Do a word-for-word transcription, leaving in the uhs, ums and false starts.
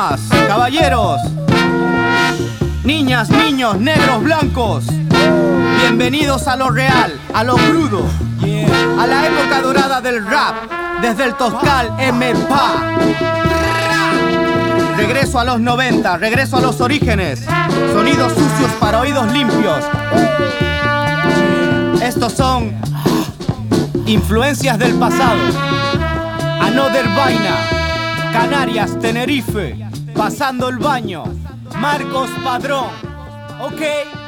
damas, caballeros, niñas, niños, negros, blancos, bienvenidos a lo real, a lo crudo, a la época dorada del rap, desde el Toscal M P A. Regreso a los noventa, regreso a los orígenes, sonidos sucios para oídos limpios. Estos son influencias del pasado. Another Vaina, Canarias, Tenerife, Pasando el Baño, Marcos Padrón, ok.